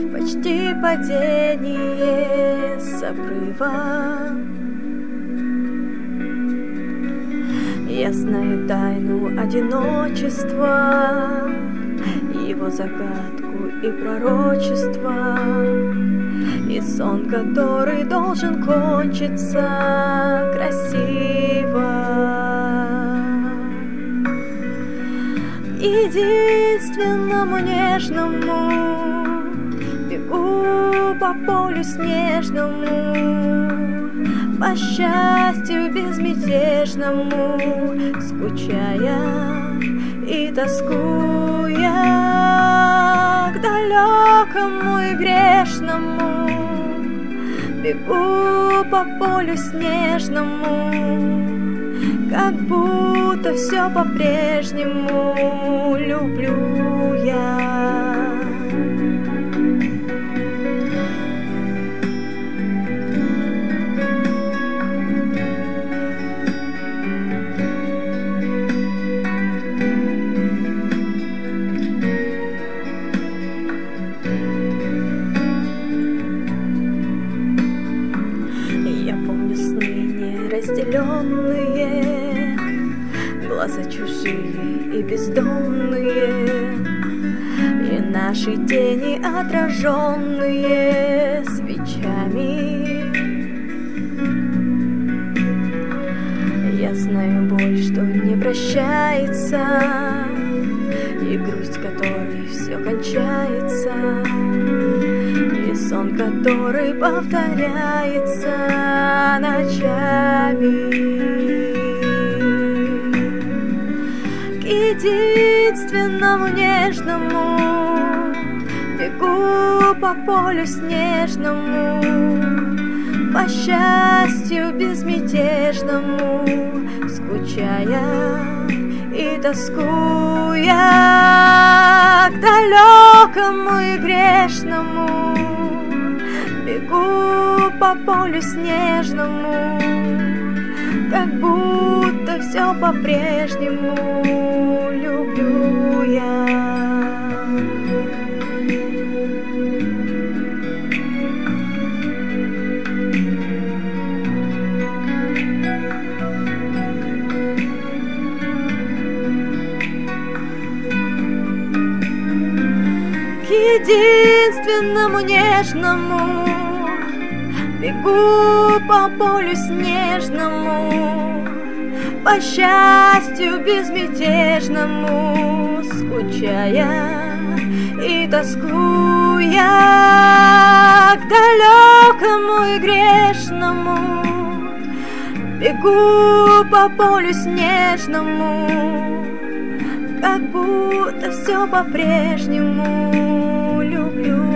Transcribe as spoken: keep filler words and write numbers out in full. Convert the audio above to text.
почти падение с обрыва. Я знаю тайну одиночества, его загадку и пророчество, и сон, который должен кончиться красиво. К единственному нежному бегу по полю снежному, по счастью безмятежному, скучая и тоскуя. К далекому и грешному бегу по полю снежному, как будто все по-прежнему люблю я. Разделенные, глаза чужие и бездомные, и наши тени отраженные свечами. Я знаю боль, что не прощается, и грусть, которой все кончается, и сон, который повторяется ночами. К единственному нежному бегу по полю снежному, по счастью безмятежному, скучая и тоскуя. К далекому и грешному бегу по полю снежному, как будто все по-прежнему люблю я. К единственному нежному бегу по полю снежному, по счастью безмятежному, скучая и тоскуя. К далекому и грешному бегу по полю снежному, как будто все по-прежнему люблю.